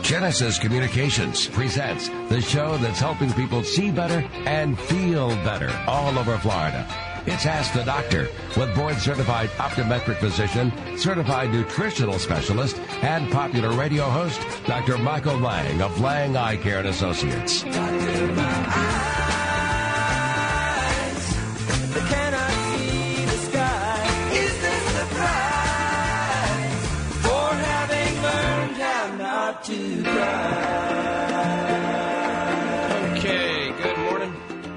Genesis Communications presents the show that's helping people see better and feel better all over Florida. It's Ask the Doctor with board-certified optometric physician, certified nutritional specialist, and popular radio host, Dr. Michael Lang of Lang Eye Care and Associates. Doctor, my eyes, they cannot see the sky. Is this the price for having learned how not to cry? Okay, good morning,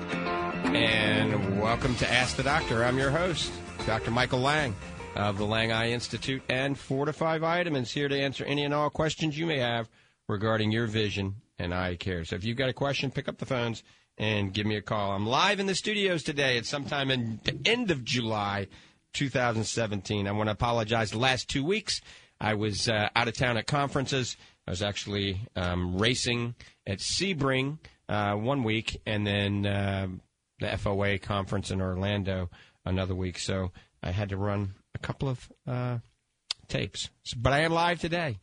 and welcome to Ask the Doctor. I'm your host, Dr. Michael Lang of the Lang Eye Institute and Fortify Vitamins, here to answer any and all questions you may have regarding your vision and eye care. So if you've got a question, pick up the phones and give me a call. I'm live in the studios today. It's sometime in the end of July 2017. I want to apologize. The last 2 weeks, I was out of town at conferences. I was actually racing at Sebring 1 week, and then the FOA conference in Orlando another week. So I had to run a couple of tapes. But I am live today.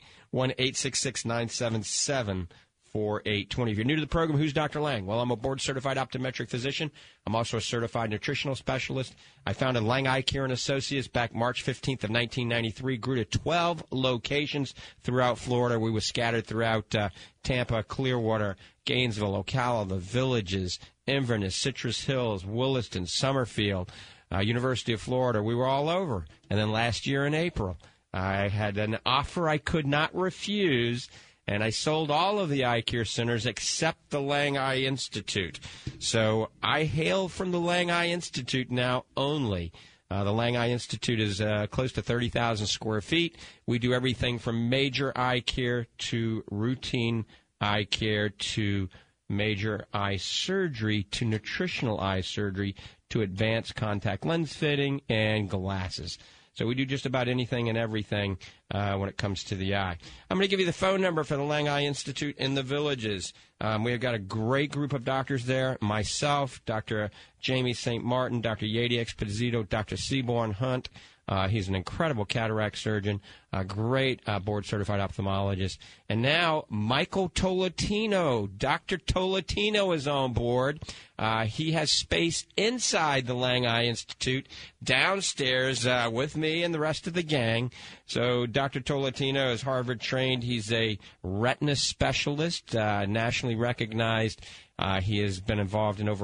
1-866-977-4820. If you're new to the program, who's Dr. Lang? Well, I'm a board-certified optometric physician. I'm also a certified nutritional specialist. I founded Lang Eye Care and Associates back March 15th of 1993, grew to 12 locations throughout Florida. We were scattered throughout Tampa, Clearwater, Gainesville, Ocala, the Villages, Inverness, Citrus Hills, Williston, Summerfield, University of Florida. We were all over. And then last year in April, I had an offer I could not refuse, and I sold all of the eye care centers except the Lang Eye Institute. So I hail from the Lang Eye Institute now only. The Lang Eye Institute is close to 30,000 square feet. We do everything from major eye care to routine eye care to major eye surgery to nutritional eye surgery to advanced contact lens fitting and glasses. So we do just about anything and everything when it comes to the eye. I'm going to give you the phone number for the Lang Eye Institute in the Villages. We have got a great group of doctors there. Myself, Dr. Jamie St. Martin, Dr. Yadi Exposito, Dr. Seaborn Hunt. He's an incredible cataract surgeon, a great board-certified ophthalmologist. And now Michael Tolentino. Dr. Tolentino is on board. He has space inside the Lang Eye Institute downstairs with me and the rest of the gang. So Dr. Tolentino is Harvard-trained. He's a retina specialist, nationally recognized. He has been involved in over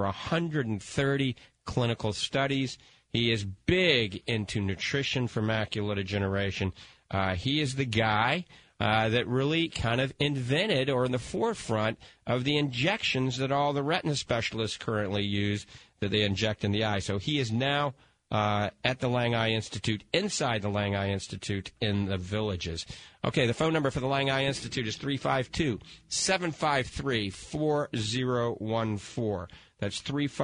130 clinical studies. He is big into nutrition for macular degeneration. He is the guy that really kind of invented or in the forefront of the injections that all the retina specialists currently use that they inject in the eye. So he is now at the Lang Eye Institute, inside the Lang Eye Institute in the Villages. Okay, the phone number for the Lang Eye Institute is 352-753-4014. That's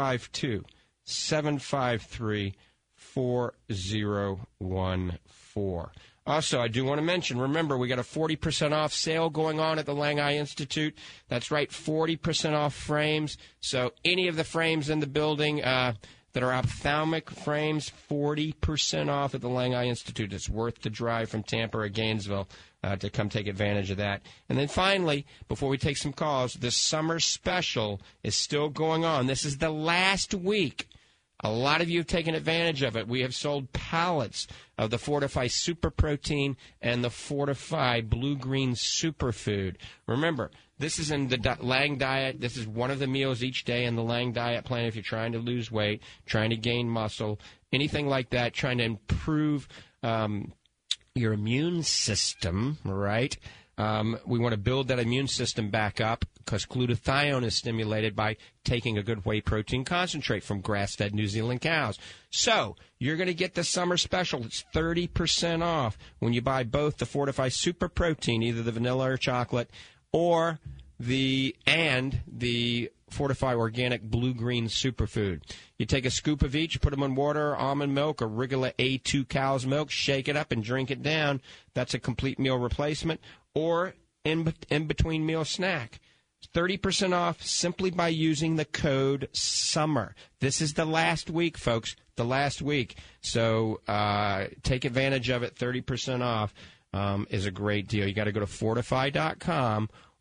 352-753-4014. Also, I do want to mention, remember, we got a 40% off sale going on at the Lang Eye Institute. That's right, 40% off frames. So any of the frames in the building that are ophthalmic frames, 40% off at the Lang Eye Institute. It's worth the drive from Tampa or Gainesville to come take advantage of that. And then finally, before we take some calls, the summer special is still going on. This is the last week. A lot of you have taken advantage of it. We have sold pallets of the Fortify Super Protein and the Fortify Blue-Green Superfood. Remember, this is in the Lang diet. This is one of the meals each day in the Lang diet plan if you're trying to lose weight, trying to gain muscle, anything like that, trying to improve your immune system, right? We want to build that immune system back up because glutathione is stimulated by taking a good whey protein concentrate from grass-fed New Zealand cows. So you're going to get the summer special. It's 30% off when you buy both the Fortify Super Protein, either the vanilla or chocolate, or the Fortify Organic Blue-Green Superfood. You take a scoop of each, put them in water, almond milk, or regular A2 cow's milk, shake it up and drink it down. That's a complete meal replacement. Or in between meal snack. 30% off simply by using the code SUMMER. This is the last week, folks, the last week. So take advantage of it. 30% off is a great deal. You got to go to Fortify.com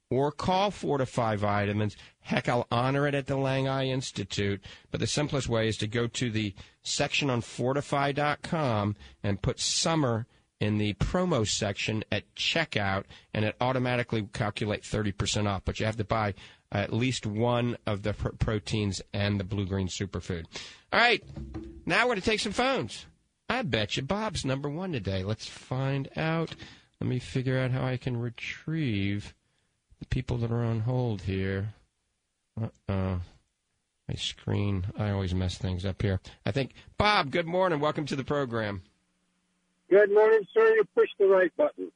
or call Fortify Vitamins. Heck, I'll honor it at the Lang Eye Institute. But the simplest way is to go to the section on Fortify.com and put summer in the promo section at checkout, and it automatically calculates 30% off. But you have to buy at least one of the proteins and the blue-green superfood. All right, now we're going to take some phones. I bet you Bob's number one today. Let's find out. Let me figure out how I can retrieve the people that are on hold here. My screen, I always mess things up here. I think, Bob, good morning. Welcome to the program. Good morning, sir. You pushed the right button.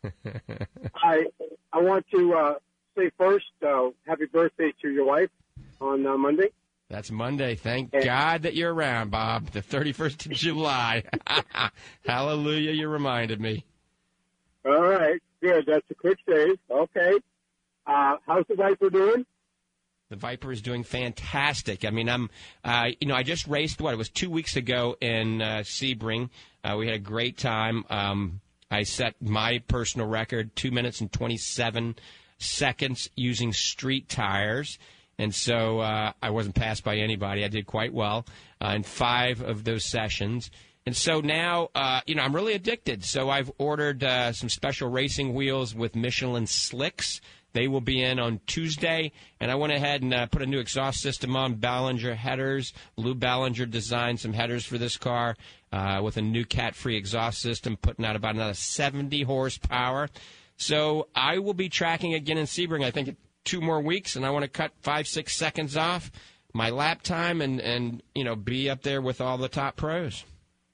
I want to say first, happy birthday to your wife on Monday. That's Monday. Thank God that you're around, Bob. The 31st of July. Hallelujah, you reminded me. All right, good. That's a quick save. Okay. How's the Viper doing? The Viper is doing fantastic. I mean, I just raced, it was 2 weeks ago in Sebring. We had a great time. I set my personal record, 2 minutes and 27 seconds using street tires. And so I wasn't passed by anybody. I did quite well in 5 of those sessions. And so now, I'm really addicted. So I've ordered some special racing wheels with Michelin slicks. They will be in on Tuesday. And I went ahead and put a new exhaust system on, Ballinger headers. Lou Ballinger designed some headers for this car with a new cat-free exhaust system, putting out about another 70 horsepower. So I will be tracking again in Sebring, I think, in 2 more weeks, and I want to cut 5-6 seconds off my lap time and be up there with all the top pros.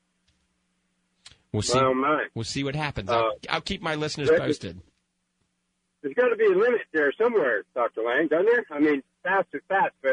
We'll see. We'll see what happens. I'll keep my listeners posted. There's got to be a limit there somewhere, Dr. Lang, doesn't there? I mean, fast is fast, but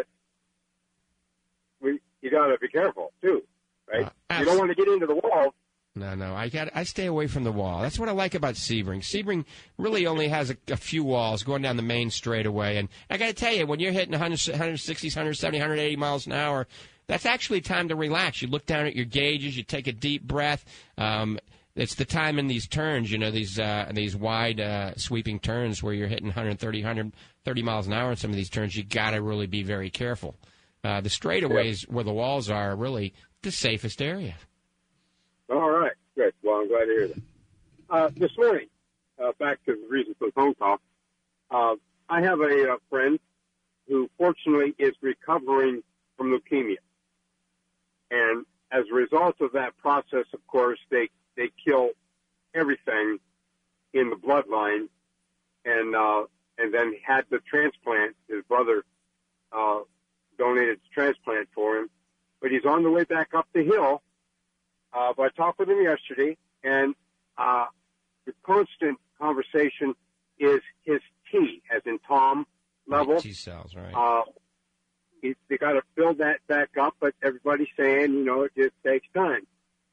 you got to be careful too, right? You don't want to get into the wall. No. I stay away from the wall. That's what I like about Sebring. Sebring really only has a few walls going down the main straightaway. And I got to tell you, when you're hitting 160, 170, 180 miles an hour, that's actually time to relax. You look down at your gauges, you take a deep breath. It's the time in these turns, these wide sweeping turns where you're hitting 130 miles an hour in some of these turns. You got to really be very careful. The straightaways where the walls are really the safest area. All right, good. Well, I'm glad to hear that. This morning, back to the reason for the phone call, I have a friend who fortunately is recovering from leukemia. And as a result of that process, of course, they kill everything in the bloodline, and then had the transplant. His brother donated the transplant for him, but he's on the way back up the hill. But I talked with him yesterday, and the constant conversation is his T, as in Tom level. T cells, right? They got to build that back up, but everybody's saying, it just takes time.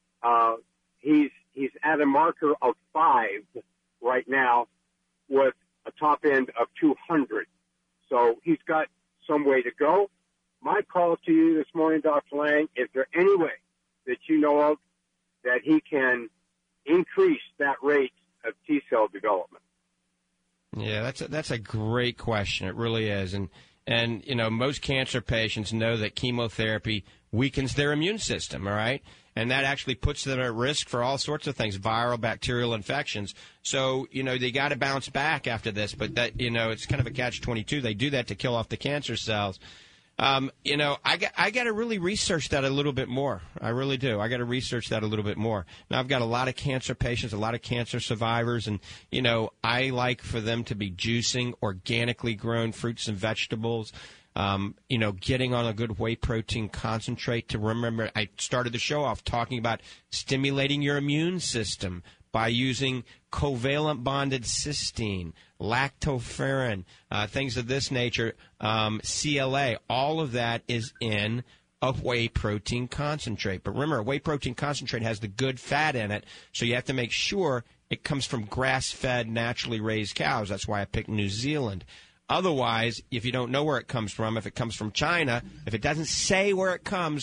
He's at a marker of 5 right now with a top end of 200. So he's got some way to go. My call to you this morning, Dr. Lang, is there any way that you know of that he can increase that rate of T-cell development? Yeah, that's a great question. It really is. And most cancer patients know that chemotherapy weakens their immune system, all right? And that actually puts them at risk for all sorts of things, viral, bacterial infections. So, they got to bounce back after this, but that, it's kind of a catch-22. They do that to kill off the cancer cells. I got to really research that a little bit more. I really do. I got to research that a little bit more. Now, I've got a lot of cancer patients, a lot of cancer survivors, and, I like for them to be juicing organically grown fruits and vegetables, getting on a good whey protein concentrate. To remember, I started the show off talking about stimulating your immune system by using covalent bonded cysteine, lactoferrin, things of this nature, CLA. All of that is in a whey protein concentrate. But remember, a whey protein concentrate has the good fat in it, so you have to make sure it comes from grass-fed, naturally raised cows. That's why I picked New Zealand. Otherwise, if you don't know where it comes from, if it comes from China, if it doesn't say where it comes,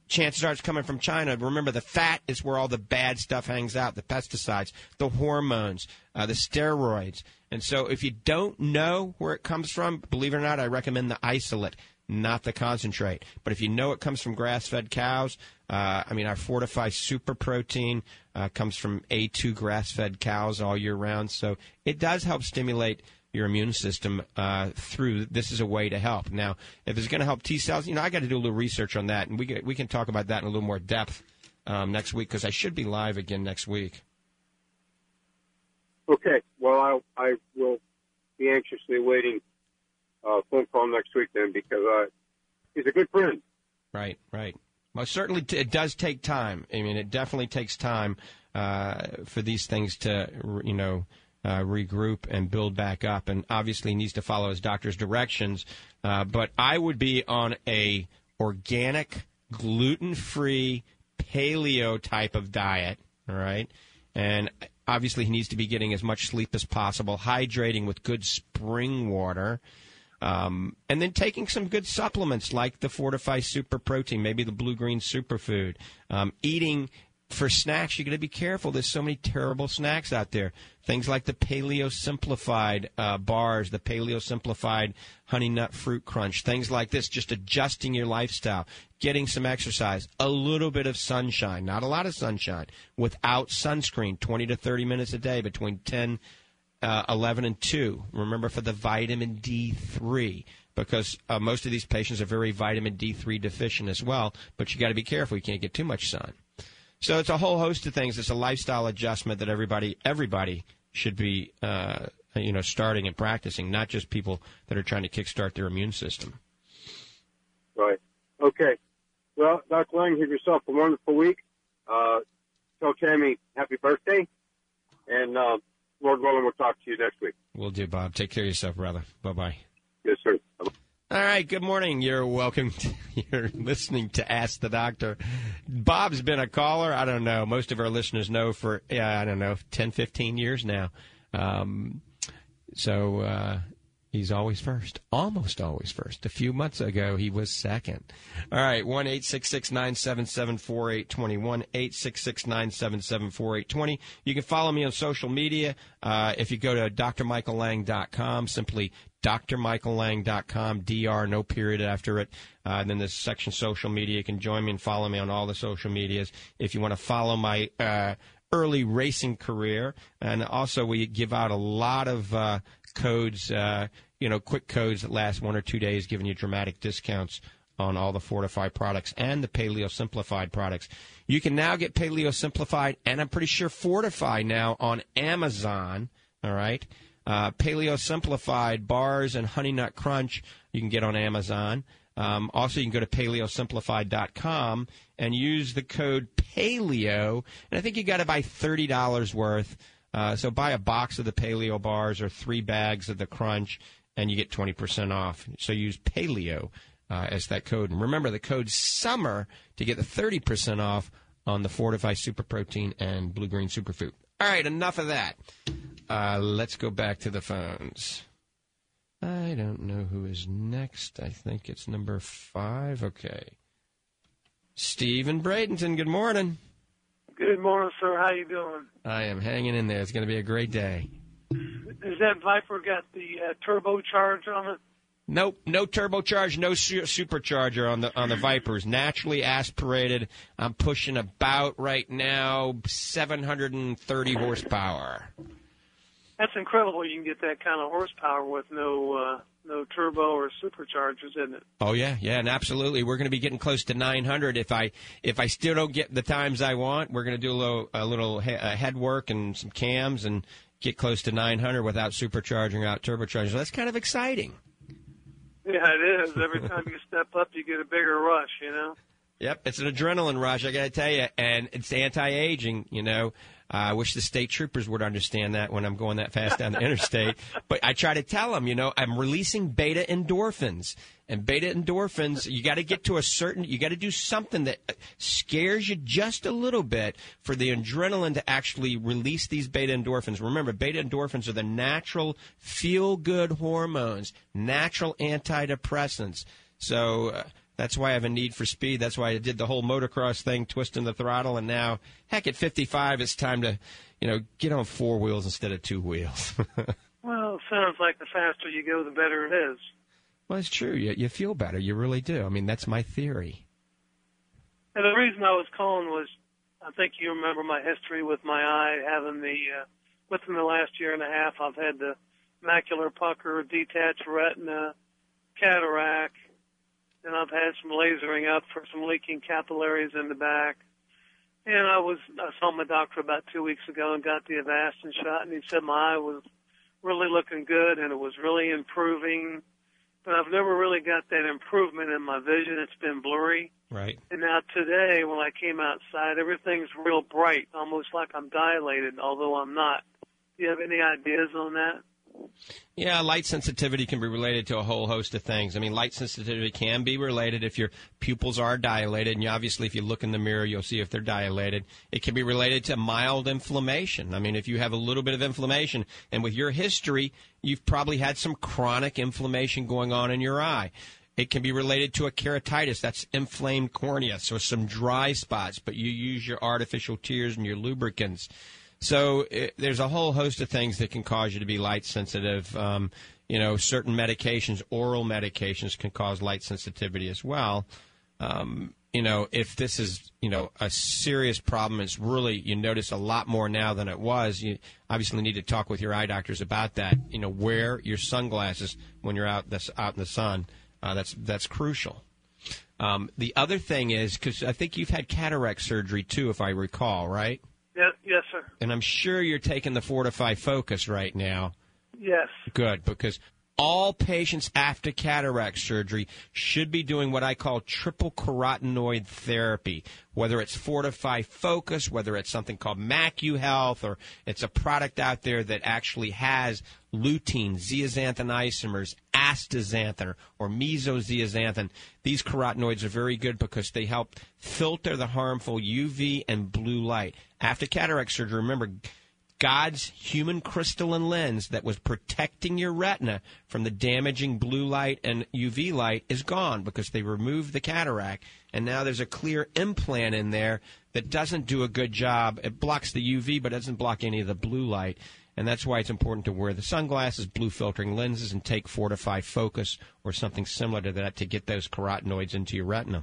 chances are it's coming from China. Remember, the fat is where all the bad stuff hangs out, the pesticides, the hormones, the steroids. And so if you don't know where it comes from, believe it or not, I recommend the isolate, not the concentrate. But if you know it comes from grass-fed cows, our Fortify Super Protein comes from A2 grass-fed cows all year round. So it does help stimulate your immune system through. This is a way to help. Now, if it's going to help T cells, I got to do a little research on that, and we can talk about that in a little more depth next week, because I should be live again next week. Okay. Well, I will be anxiously waiting a phone call next week then, because he's a good friend. Right. Well, certainly it does take time. I mean, it definitely takes time for these things to, regroup and build back up, and obviously needs to follow his doctor's directions. But I would be on a organic, gluten-free, paleo type of diet, all right? And obviously he needs to be getting as much sleep as possible, hydrating with good spring water, and then taking some good supplements like the Fortify Super Protein, maybe the blue-green superfood. Eating for snacks, you got to be careful. There's so many terrible snacks out there. Things like the Paleo Simplified bars, the Paleo Simplified Honey Nut Fruit Crunch, things like this, just adjusting your lifestyle, getting some exercise, a little bit of sunshine, not a lot of sunshine, without sunscreen, 20 to 30 minutes a day between 10, 11, and 2. Remember, for the vitamin D3, because most of these patients are very vitamin D3 deficient as well, but you got to be careful. You can't get too much sun. So it's a whole host of things. It's a lifestyle adjustment that everybody should be, starting and practicing, not just people that are trying to kickstart their immune system. Right. Okay. Well, Dr. Lang, have yourself a wonderful week. Tell Tammy happy birthday. And Lord willing, we'll talk to you next week. Will do, Bob. Take care of yourself, brother. Bye-bye. Yes, sir. Bye-bye. All right, good morning. You're welcome. You're listening to Ask the Doctor. Bob's been a caller, I don't know, most of our listeners know for, 10, 15 years now. He's always first, almost always first. A few months ago, he was second. All right, 1-866-977-4820, 1-866-977-4820. You can follow me on social media. If you go to drmichaellang.com, simply drmichaellang.com, DR, no period after it. And then there's section social media. You can join me and follow me on all the social medias. If you want to follow my early racing career, and also we give out a lot of codes, quick codes that last 1 or 2 days, giving you dramatic discounts on all the Fortify products and the Paleo Simplified products. You can now get Paleo Simplified, and I'm pretty sure Fortify now on Amazon, all right? Paleo Simplified bars and Honey Nut Crunch you can get on Amazon. Also, you can go to paleosimplified.com and use the code PALEO, and I think you got to buy $30 worth. So buy a box of the Paleo bars or 3 bags of the Crunch, and you get 20% off. So use Paleo as that code. And remember, the code's SUMMER to get the 30% off on the Fortify Super Protein and Blue Green Superfood. All right, enough of that. Let's go back to the phones. I don't know who is next. I think it's number 5. Okay. Steve in Bradenton, good morning. Good morning, sir. How you doing? I am hanging in there. It's going to be a great day. Has that Viper got the turbocharge on it? Nope, no turbocharge, no supercharger on the Vipers. Naturally aspirated. I'm pushing about right now 730 horsepower. That's incredible. You can get that kind of horsepower with no turbo or superchargers, isn't it? Oh yeah, and absolutely. We're going to be getting close to 900. If I still don't get the times I want, we're going to do a little head work and some cams and get close to 900 without supercharging, without turbocharging. So that's kind of exciting. Yeah, it is. Every time you step up, you get a bigger rush, Yep, it's an adrenaline rush, I got to tell you, and it's anti-aging, I wish the state troopers would understand that when I'm going that fast down the interstate. But I try to tell them, I'm releasing beta endorphins. And beta endorphins, you got to get to you got to do something that scares you just a little bit for the adrenaline to actually release these beta endorphins. Remember, beta endorphins are the natural feel-good hormones, natural antidepressants. So That's why I have a need for speed. That's why I did the whole motocross thing, twisting the throttle, and now, heck, at 55, it's time to, get on 4 wheels instead of 2 wheels. Well, it sounds like the faster you go, the better it is. Well, it's true. You feel better. You really do. I mean, that's my theory. And the reason I was calling was, I think you remember my history with my eye, having within the last year and a half, I've had the macular pucker, detached retina, cataract, and I've had some lasering up for some leaking capillaries in the back. And I saw my doctor about 2 weeks ago and got the Avastin shot, and he said my eye was really looking good and it was really improving. But I've never really got that improvement in my vision. It's been blurry. Right. And now today, when I came outside, everything's real bright, almost like I'm dilated, although I'm not. Do you have any ideas on that? Yeah, light sensitivity can be related to a whole host of things. I mean, light sensitivity can be related if your pupils are dilated, and obviously if you look in the mirror, you'll see if they're dilated. It can be related to mild inflammation. I mean, if you have a little bit of inflammation, and with your history, you've probably had some chronic inflammation going on in your eye. It can be related to a keratitis. That's inflamed cornea, so some dry spots, but you use your artificial tears and your lubricants. So there's a whole host of things that can cause you to be light sensitive. Certain medications, oral medications, can cause light sensitivity as well. If this is, a serious problem, it's really, you notice a lot more now than it was. You obviously need to talk with your eye doctors about that. Wear your sunglasses when you're out in the sun. That's crucial. The other thing is, because I think you've had cataract surgery too, if I recall, right? Yes, sir. And I'm sure you're taking the Fortify Focus right now. Yes. Good, because all patients after cataract surgery should be doing what I call triple carotenoid therapy, whether it's Fortify Focus, whether it's something called MacuHealth, or it's a product out there that actually has lutein, zeaxanthin isomers, astaxanthin, or mesozeaxanthin. These carotenoids are very good because they help filter the harmful UV and blue light. After cataract surgery, remember, God's human crystalline lens that was protecting your retina from the damaging blue light and UV light is gone because they removed the cataract, and now there's a clear implant in there that doesn't do a good job. It blocks the UV but doesn't block any of the blue light, and that's why it's important to wear the sunglasses, blue filtering lenses, and take Fortify Focus or something similar to that to get those carotenoids into your retina.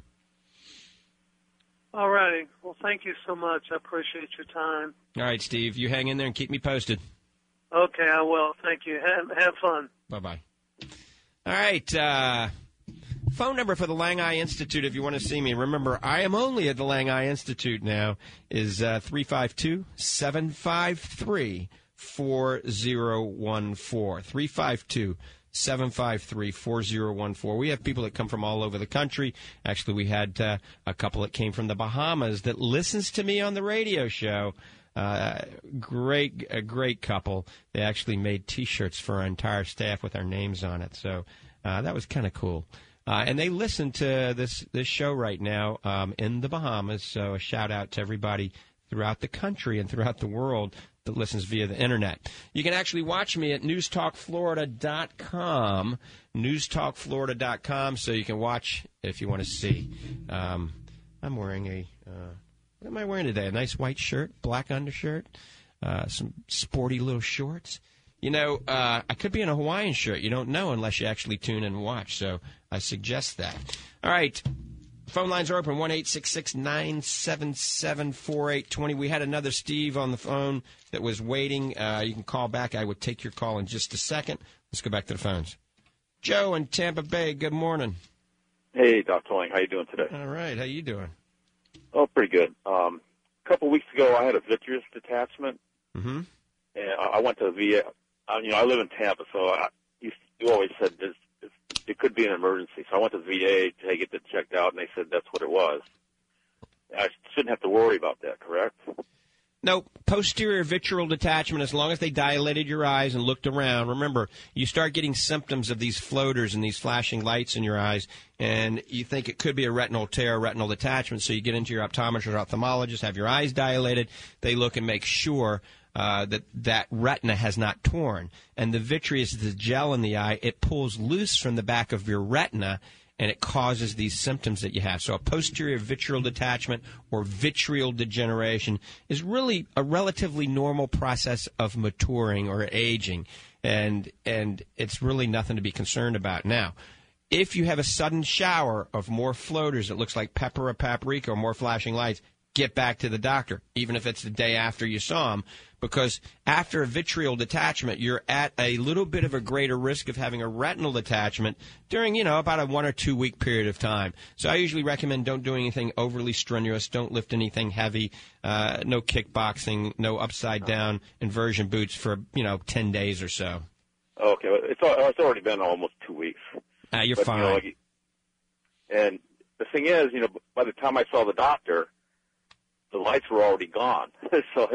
All righty. Well, thank you so much. I appreciate your time. All right, Steve. You hang in there and keep me posted. Okay, I will. Thank you. Have fun. Bye-bye. All right. Phone number for the Lang Eye Institute if you want to see me. Remember, I am only at the Lang Eye Institute now, is 352-753-4014. 352-753-4014. We have people that come from all over the country. Actually, we had a couple that came from the Bahamas that listens to me on the radio show. A great couple. They actually made T-shirts for our entire staff with our names on it. So that was kind of cool. And they listen to this show right now in the Bahamas. So a shout out to everybody throughout the country and throughout the world that listens via the internet. You can actually watch me at newstalkflorida.com, newstalkflorida.com, so you can watch if you want to see. I'm wearing what am I wearing today? A nice white shirt, black undershirt, some sporty little shorts. I could be in a Hawaiian shirt. You don't know unless you actually tune in and watch, so I suggest that. All right. Phone lines are open, 1-866-977-4820. We had another Steve on the phone that was waiting. You can call back. I would take your call in just a second. Let's go back to the phones. Joe in Tampa Bay, good morning. Hey, Dr. Lang. How you doing today? All right. How you doing? Oh, pretty good. A couple weeks ago, I had a vitreous detachment, and I went to the VA. I live in Tampa, so you always said it could be an emergency. So I went to the VA to get it checked out, and they said that's what it was. I shouldn't have to worry about that, correct? No, posterior vitreal detachment, as long as they dilated your eyes and looked around. Remember, you start getting symptoms of these floaters and these flashing lights in your eyes, and you think it could be a retinal tear, retinal detachment, so you get into your optometrist or ophthalmologist, have your eyes dilated. They look and make sure that retina has not torn. And the vitreous is the gel in the eye. It pulls loose from the back of your retina, and it causes these symptoms that you have. So a posterior vitreal detachment or vitreal degeneration is really a relatively normal process of maturing or aging, and it's really nothing to be concerned about. Now, if you have a sudden shower of more floaters, it looks like pepper or paprika or more flashing lights, get back to the doctor, even if it's the day after you saw him, because after a vitreal detachment, you're at a little bit of a greater risk of having a retinal detachment during, about a 1 or 2 week period of time. So I usually recommend don't do anything overly strenuous, don't lift anything heavy, no kickboxing, no upside down inversion boots for, 10 days or so. Okay, it's already been almost 2 weeks. You're fine. And the thing is, by the time I saw the doctor, the lights were already gone. So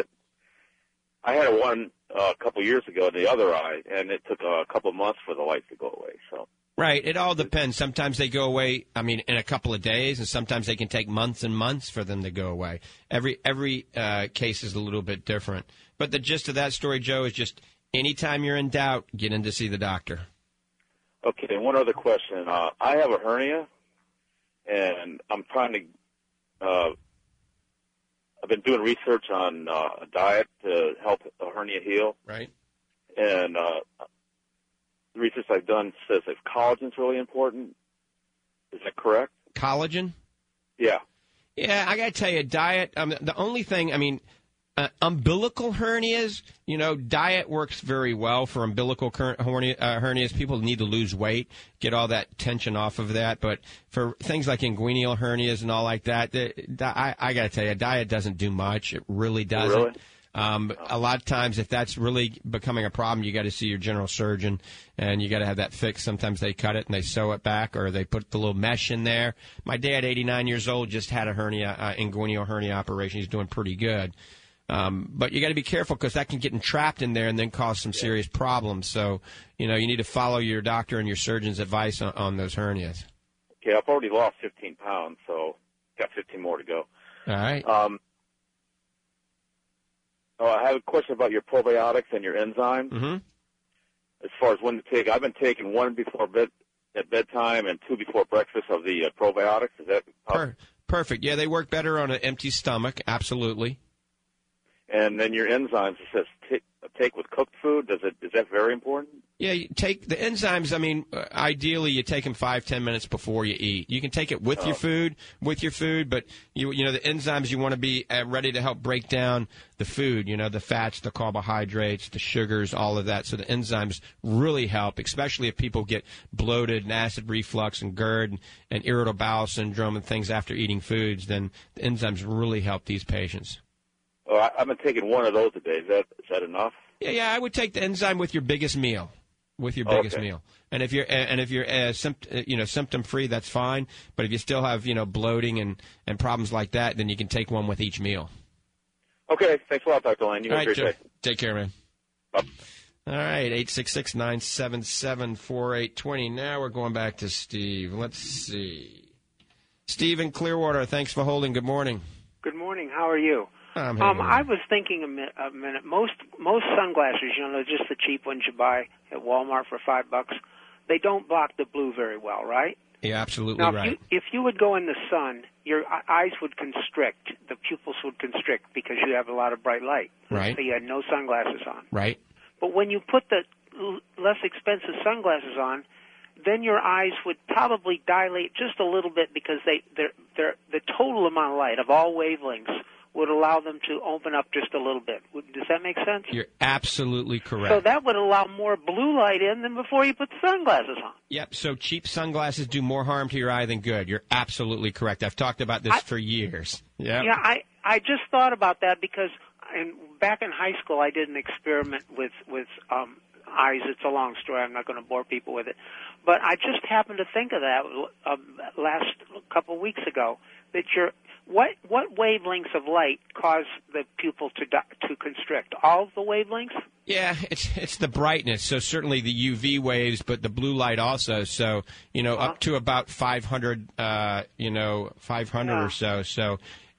I had one a couple years ago in the other eye, and it took a couple of months for the lights to go away. So right, it all depends. Sometimes they go away, in a couple of days, and sometimes they can take months and months for them to go away. Every case is a little bit different. But the gist of that story, Joe, is just anytime you're in doubt, get in to see the doctor. Okay, and one other question. I have a hernia, and I'm trying to I've been doing research on a diet to help a hernia heal. Right. And the research I've done says that collagen's really important. Is that correct? Collagen? Yeah. Yeah, I got to tell you, diet, the only thing, umbilical hernias, diet works very well for umbilical hernias. People need to lose weight, get all that tension off of that. But for things like inguinal hernias and all like that, I got to tell you, diet doesn't do much. It really doesn't. Really? A lot of times, if that's really becoming a problem, you got to see your general surgeon, and you got to have that fixed. Sometimes they cut it and they sew it back, or they put the little mesh in there. My dad, 89 years old, just had a inguinal hernia operation. He's doing pretty good. But you got to be careful because that can get entrapped in there and then cause some serious problems. So, you need to follow your doctor and your surgeon's advice on those hernias. Okay, I've already lost 15 pounds, so got 15 more to go. All right. I have a question about your probiotics and your enzymes. Mm-hmm. As far as when to take, I've been taking one before at bedtime and two before breakfast of the probiotics. Is that perfect? Yeah, they work better on an empty stomach. Absolutely. And then your enzymes, it says take with cooked food. Is that very important? Yeah, you take the enzymes. Ideally, you take them 5-10 minutes before you eat. You can take it with your food, but the enzymes you want to be ready to help break down the food. The fats, the carbohydrates, the sugars, all of that. So the enzymes really help, especially if people get bloated and acid reflux and GERD and irritable bowel syndrome and things after eating foods. Then the enzymes really help these patients. I've been taking one of those a day. Is that enough? Yeah, I would take the enzyme with your biggest meal. And if you're symptom free, that's fine. But if you still have bloating and problems like that, then you can take one with each meal. Okay, thanks a lot, Dr. Lane. You have a great day. Take care, man. Bye. All right, 866-977-4820. Now we're going back to Steve. Let's see. Steve in Clearwater, thanks for holding. Good morning. Good morning. How are you? I was thinking a minute. Most sunglasses, just the cheap ones you buy at Walmart for $5, they don't block the blue very well, right? Yeah, absolutely now, right. If you would go in the sun, your eyes would constrict. The pupils would constrict because you have a lot of bright light. Right. So you had no sunglasses on. Right. But when you put the less expensive sunglasses on, then your eyes would probably dilate just a little bit because they're the total amount of light of all wavelengths would allow them to open up just a little bit. Does that make sense? You're absolutely correct. So that would allow more blue light in than before you put the sunglasses on. Yep, so cheap sunglasses do more harm to your eye than good. You're absolutely correct. I've talked about this for years. Yep. Yeah, I just thought about that because back in high school I did an experiment with eyes. It's a long story. I'm not going to bore people with it. But I just happened to think of that last couple weeks ago, that what wavelengths of light cause the pupil to constrict? All of the wavelengths? Yeah, it's the brightness. So certainly the UV waves, but the blue light also. So, up to about 500, 500 or so. So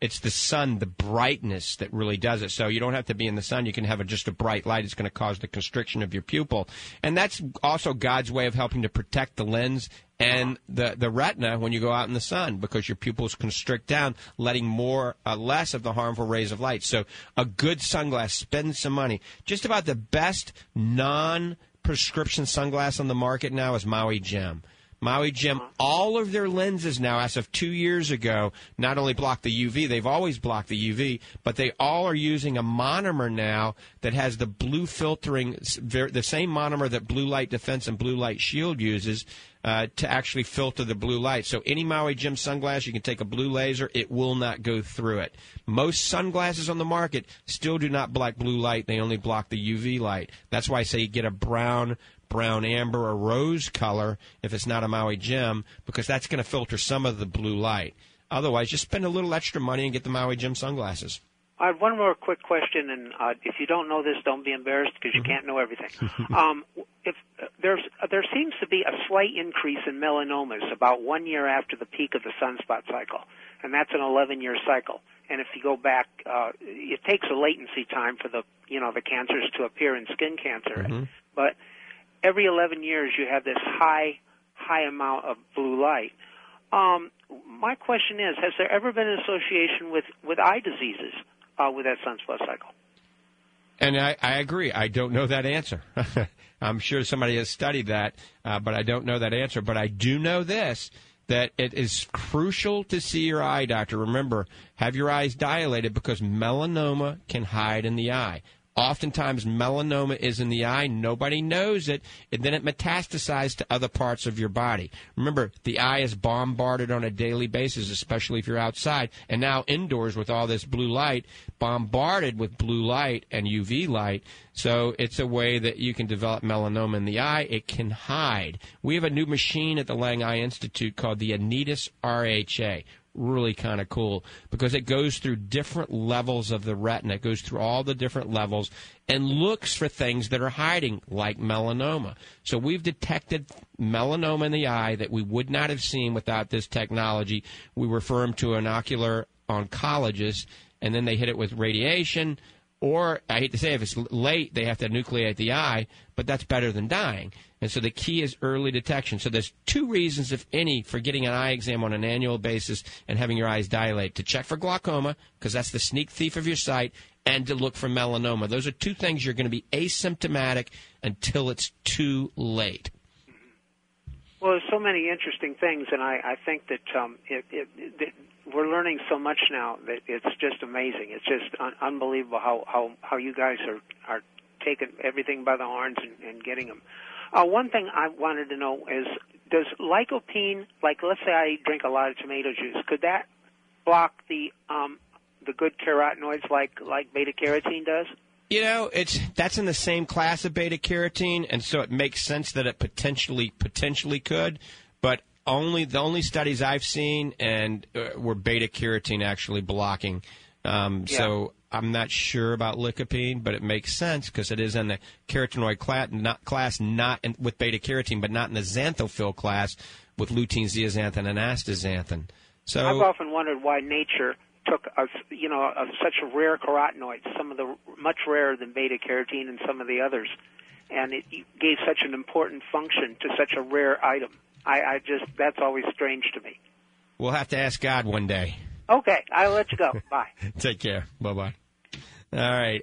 it's the sun, the brightness that really does it. So you don't have to be in the sun. You can have just a bright light. It's going to cause the constriction of your pupil. And that's also God's way of helping to protect the lens and the retina when you go out in the sun, because your pupils constrict down, letting less of the harmful rays of light. So a good sunglass, spend some money. Just about the best non-prescription sunglass on the market now is Maui Jim. Maui Jim, all of their lenses now, as of 2 years ago, not only block the UV, they've always blocked the UV, but they all are using a monomer now that has the blue filtering, the same monomer that Blue Light Defense and Blue Light Shield uses to actually filter the blue light. So any Maui Jim sunglass, you can take a blue laser, it will not go through it. Most sunglasses on the market still do not block blue light. They only block the UV light. That's why I say you get a brown amber, or rose color if it's not a Maui Jim, because that's going to filter some of the blue light. Otherwise, just spend a little extra money and get the Maui Jim sunglasses. I have one more quick question, and if you don't know this, don't be embarrassed, because you can't know everything. If there seems to be a slight increase in melanomas about 1 year after the peak of the sunspot cycle, and that's an 11-year cycle. And if you go back, it takes a latency time for the cancers to appear in skin cancer, but every 11 years you have this high amount of blue light. My question is, has there ever been an association with eye diseases with that sunspot cycle? And I agree. I don't know that answer. I'm sure somebody has studied that, but I don't know that answer. But I do know this, that it is crucial to see your eye doctor. Remember, have your eyes dilated, because melanoma can hide in the eye. Oftentimes, melanoma is in the eye. Nobody knows it, and then it metastasizes to other parts of your body. Remember, the eye is bombarded on a daily basis, especially if you're outside, and now indoors with all this blue light, bombarded with blue light and UV light. So it's a way that you can develop melanoma in the eye. It can hide. We have a new machine at the Lang Eye Institute called the Anitas RHA. Really kind of cool, because it goes through different levels of the retina. It goes through all the different levels and looks for things that are hiding, like melanoma. So we've detected melanoma in the eye that we would not have seen without this technology. We refer them to an ocular oncologist, and then they hit it with radiation. Or, I hate to say, if it's late, they have to nucleate the eye, but that's better than dying. And so the key is early detection. So there's two reasons, if any, for getting an eye exam on an annual basis and having your eyes dilate: to check for glaucoma, because that's the sneak thief of your sight, and to look for melanoma. Those are two things you're going to be asymptomatic until it's too late. Well, there's so many interesting things, and I think that we're learning so much now that it's just amazing. It's just unbelievable how you guys are taking everything by the horns and getting them. One thing I wanted to know is, does lycopene, like let's say I drink a lot of tomato juice, could that block the good carotenoids like beta-carotene does? You know, that's in the same class of beta-carotene, and so it makes sense that it potentially could, but the only studies I've seen were beta-carotene actually blocking. So I'm not sure about lycopene, but it makes sense because it is in the carotenoid class, not with beta-carotene, but not in the xanthophyll class with lutein, zeaxanthin, and astaxanthin. So I've often wondered why nature took such a rare carotenoid, some of the much rarer than beta-carotene and some of the others, and it gave such an important function to such a rare item. That's always strange to me. We'll have to ask God one day. Okay, I'll let you go. Bye. Take care. Bye-bye. All right,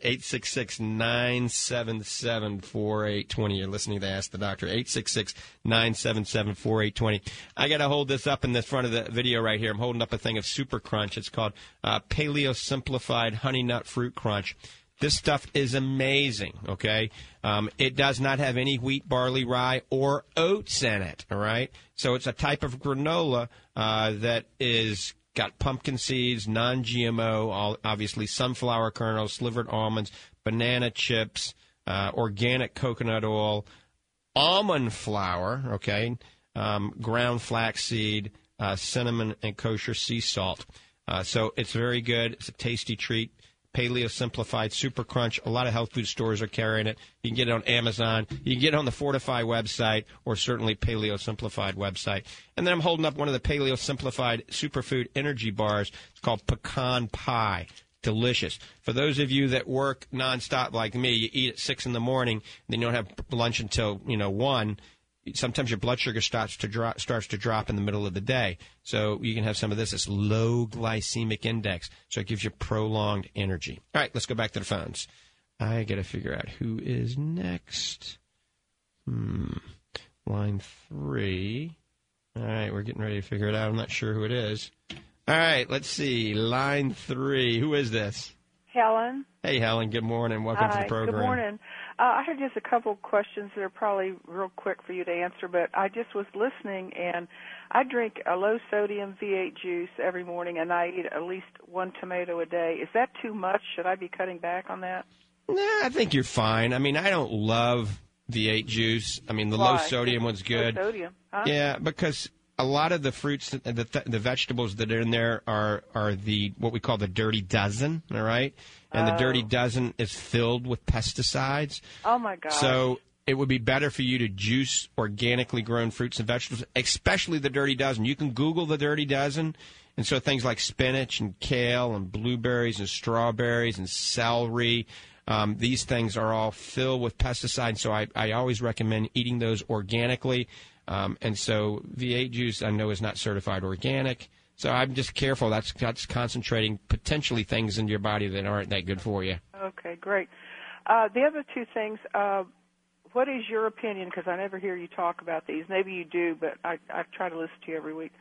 866-977-4820. You're listening to Ask the Doctor. 866-977-4820. I got to hold this up in the front of the video right here. I'm holding up a thing of Super Crunch. It's called Paleo Simplified Honey Nut Fruit Crunch. This stuff is amazing, okay? It does not have any wheat, barley, rye, or oats in it, all right? So it's a type of granola that is got pumpkin seeds, non-GMO, obviously sunflower kernels, slivered almonds, banana chips, organic coconut oil, almond flour, okay, ground flaxseed, cinnamon, and kosher sea salt. So it's very good. It's a tasty treat. Paleo Simplified Super Crunch. A lot of health food stores are carrying it. You can get it on Amazon. You can get it on the Fortify website or certainly Paleo Simplified website. And then I'm holding up one of the Paleo Simplified Superfood Energy Bars. It's called Pecan Pie. Delicious. For those of you that work nonstop like me, you eat at 6 in the morning, then you don't have lunch until 1. Sometimes your blood sugar starts to drop in the middle of the day. So you can have some of this. It's low glycemic index, so it gives you prolonged energy. All right, let's go back to the phones. I got to figure out who is next. Line 3. All right, we're getting ready to figure it out. I'm not sure who it is. All right, let's see. Line 3. Who is this? Helen. Hey, Helen. Good morning. Welcome to the program. Good morning. I have just a couple questions that are probably real quick for you to answer, but I just was listening, and I drink a low-sodium V8 juice every morning, and I eat at least 1 tomato a day. Is that too much? Should I be cutting back on that? Nah, I think you're fine. I mean, I don't love V8 juice. I mean, the low-sodium one's good. Low-sodium, huh? Yeah, because a lot of the fruits, the vegetables that are in there are the what we call the dirty dozen, all right? And the dirty dozen is filled with pesticides. Oh, my God. So it would be better for you to juice organically grown fruits and vegetables, especially the dirty dozen. You can Google the dirty dozen. And so things like spinach and kale and blueberries and strawberries and celery, these things are all filled with pesticides. So I always recommend eating those organically. And so V8 juice, I know, is not certified organic. So I'm just careful. That's concentrating potentially things in your body that aren't that good for you. Okay, great. The other two things, what is your opinion, because I never hear you talk about these. Maybe you do, but I try to listen to you every week.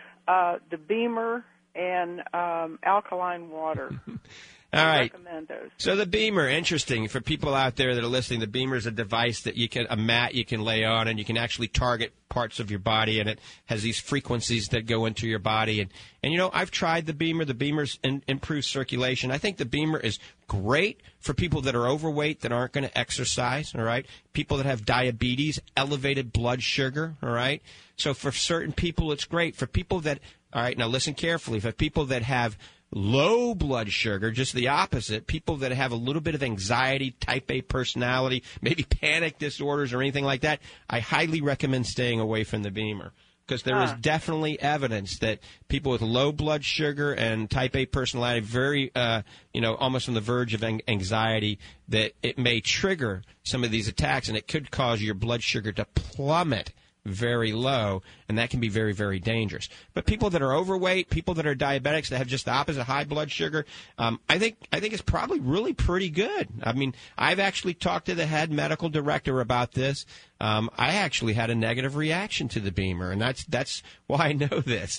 The Beamer and alkaline water. All right. Recommend those. So the Beamer, interesting. For people out there that are listening, the Beamer is a device that a mat you can lay on, and you can actually target parts of your body, and it has these frequencies that go into your body. And I've tried the Beamer. The Beamer's improves circulation. I think the Beamer is great for people that are overweight that aren't going to exercise, all right? People that have diabetes, elevated blood sugar, all right? So for certain people, it's great. For people that, all right, now listen carefully, for people that have low blood sugar, just the opposite, people that have a little bit of anxiety, type A personality, maybe panic disorders or anything like that, I highly recommend staying away from the Beamer. Because there is definitely evidence that people with low blood sugar and type A personality, very, almost on the verge of anxiety, that it may trigger some of these attacks, and it could cause your blood sugar to plummet very low, and that can be very, very dangerous. But people that are overweight, people that are diabetics that have just the opposite, high blood sugar, I think it's probably really pretty good. I mean, I've actually talked to the head medical director about this. I actually had a negative reaction to the Beamer, and that's why I know this.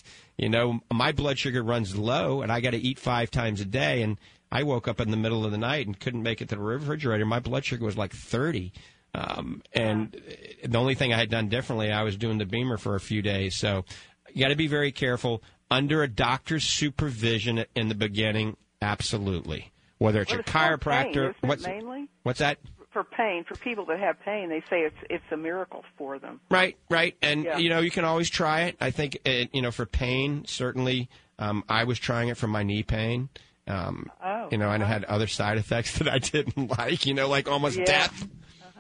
My blood sugar runs low, and I got to eat 5 times a day, and I woke up in the middle of the night and couldn't make it to the refrigerator. My blood sugar was like 30. And the only thing I had done differently, I was doing the Beamer for a few days. So you got to be very careful. Under a doctor's supervision in the beginning, absolutely. Whether it's your chiropractor. Mainly? What's that? For pain, for people that have pain, they say it's a miracle for them. Right. And, you can always try it. I think, for pain, certainly, I was trying it for my knee pain. And I had other side effects that I didn't like almost death.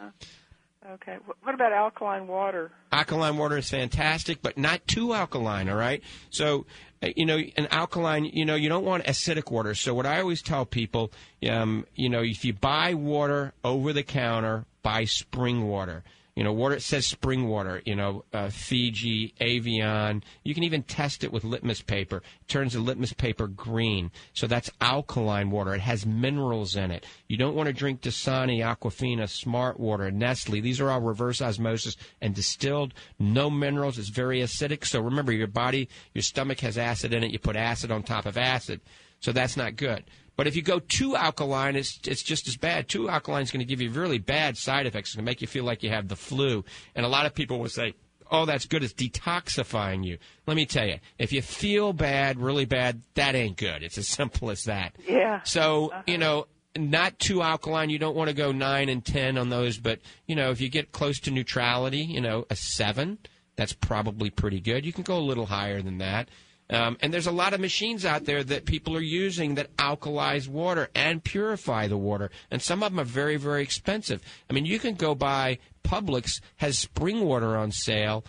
Okay. What about alkaline water? Alkaline water is fantastic, but not too alkaline, all right? So, an alkaline, you don't want acidic water. So what I always tell people, if you buy water over the counter, buy spring water. Water, it says spring water, Fiji, Evian. You can even test it with litmus paper. It turns the litmus paper green. So that's alkaline water. It has minerals in it. You don't want to drink Dasani, Aquafina, Smart Water, Nestle. These are all reverse osmosis and distilled. No minerals. It's very acidic. So remember, your stomach has acid in it. You put acid on top of acid. So that's not good. But if you go too alkaline, it's just as bad. Too alkaline is going to give you really bad side effects. It's going to make you feel like you have the flu. And a lot of people will say, oh, that's good. It's detoxifying you. Let me tell you, if you feel bad, really bad, that ain't good. It's as simple as that. Yeah. So, not too alkaline. You don't want to go 9 and 10 on those. But, if you get close to neutrality, a 7, that's probably pretty good. You can go a little higher than that. And there's a lot of machines out there that people are using that alkalize water and purify the water. And some of them are very, very expensive. I mean, you can go buy, Publix has spring water on sale.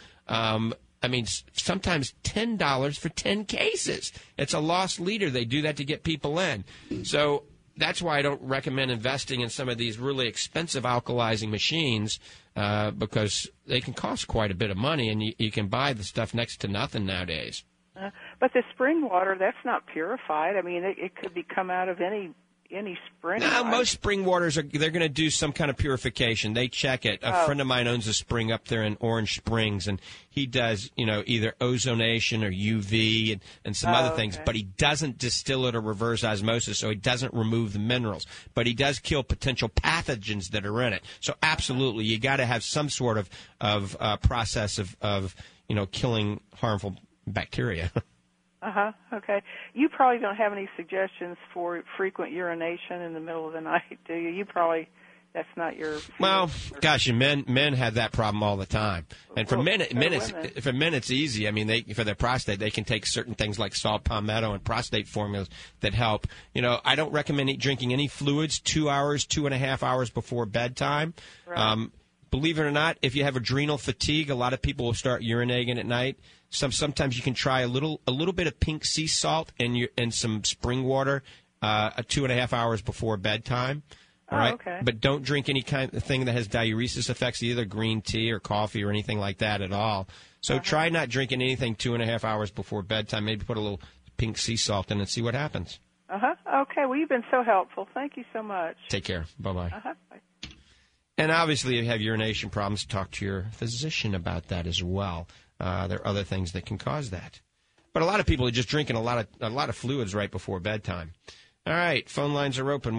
Sometimes $10 for 10 cases. It's a lost leader. They do that to get people in. So that's why I don't recommend investing in some of these really expensive alkalizing machines because they can cost quite a bit of money, and you can buy the stuff next to nothing nowadays. But the spring water, that's not purified. I mean, it could come out of any spring. No, right? most spring waters they're going to do some kind of purification. They check it. A friend of mine owns a spring up there in Orange Springs, and he does, either ozonation or UV and some other things, but he doesn't distill it or reverse osmosis, so he doesn't remove the minerals. But he does kill potential pathogens that are in it. So absolutely, you got to have some sort of process of killing harmful bacteria. Okay. You probably don't have any suggestions for frequent urination in the middle of the night, do you? That's not your. Well, gosh, men have that problem all the time. And for men it's easy. I mean, for their prostate, they can take certain things like salt palmetto and prostate formulas that help. I don't recommend drinking any fluids 2.5 hours before bedtime. Right. Believe it or not, if you have adrenal fatigue, a lot of people will start urinating at night. Sometimes you can try a little bit of pink sea salt and some spring water 2.5 hours before bedtime. All right? Okay. But don't drink any kind of thing that has diuresis effects, either green tea or coffee or anything like that at all. So try not drinking anything 2.5 hours before bedtime. Maybe put a little pink sea salt in and see what happens. Okay. Well, you've been so helpful. Thank you so much. Take care. Bye-bye. Bye. And obviously, if you have urination problems, talk to your physician about that as well. There are other things that can cause that. But a lot of people are just drinking a lot of fluids right before bedtime. All right, phone lines are open,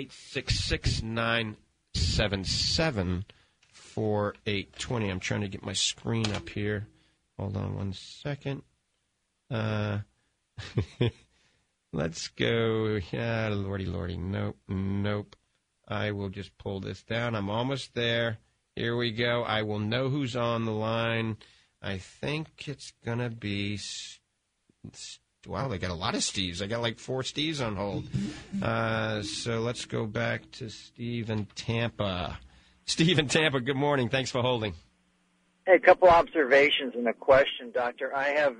1-866-977-4820. I'm trying to get my screen up here. Hold on one second. Let's go. Yeah, lordy. Nope. I will just pull this down. I'm almost there. Here we go. I will know who's on the line. I think it's going to be... Wow, they got a lot of Steves. I got like 4 Steves on hold. So let's go back to Steve in Tampa. Steve in Tampa, good morning. Thanks for holding. Hey, a couple observations and a question, Doctor. I have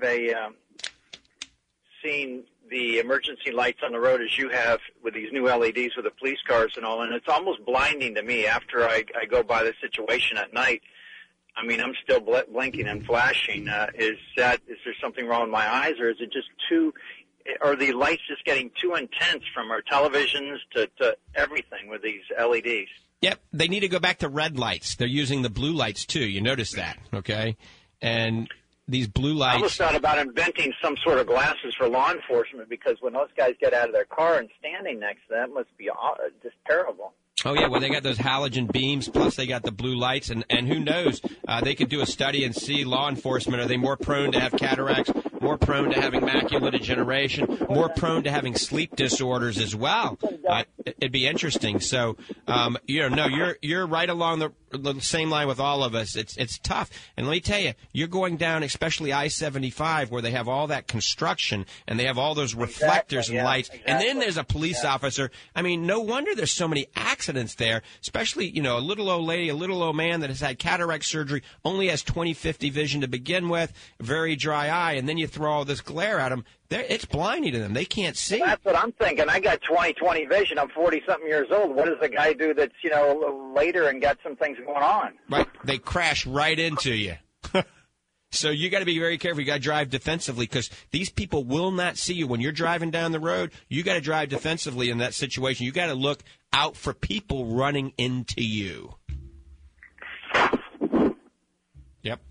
seen the emergency lights on the road as you have with these new LEDs with the police cars and all, and it's almost blinding to me after I go by the situation at night. I mean, I'm still blinking and flashing. Is there something wrong with my eyes, or is it just are the lights just getting too intense from our televisions to everything with these LEDs? Yep, they need to go back to red lights. They're using the blue lights, too. You notice that, okay? And these blue lights... I almost thought about inventing some sort of glasses for law enforcement, because when those guys get out of their car and standing next to that, it must be just terrible. Oh, yeah, well, they got those halogen beams, plus they got the blue lights, and who knows, they could do a study and see law enforcement, are they more prone to have cataracts, more prone to having macular degeneration, more prone to having sleep disorders as well. It'd be interesting. So, you're right along the same line with all of us. It's tough. And let me tell you, you're going down, especially I-75, where they have all that construction, and they have all those reflectors and lights, and then there's a police officer. I mean, no wonder there's so many accidents there, especially, a little old lady, a little old man that has had cataract surgery, only has 20/50 vision to begin with, very dry eye, and then you throw all this glare at them. It's blinding to them. They can't see. Well, that's what I'm thinking. I got 20/20 vision. I'm 40-something years old. What does the guy do that's, later and got some things going on? Right. They crash right into you. So you got to be very careful. You got to drive defensively, because these people will not see you. When you're driving down the road, you got to drive defensively in that situation. You got to look out for people running into you. Yep.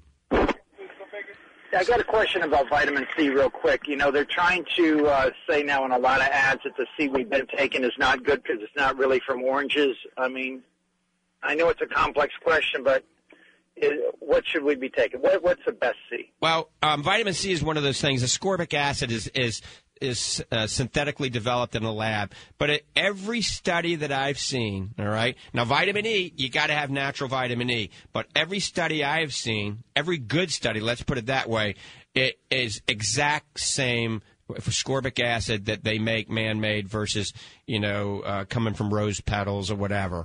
I got a question about vitamin C real quick. They're trying to say now in a lot of ads that the C we've been taking is not good because it's not really from oranges. I mean, I know it's a complex question, but what should we be taking? What's the best C? Well, vitamin C is one of those things. Ascorbic acid is is synthetically developed in a lab. But every study that I've seen, all right, now vitamin E, you got to have natural vitamin E. But every study I have seen, every good study, let's put it that way, it is exact same for ascorbic acid that they make man-made versus, coming from rose petals or whatever.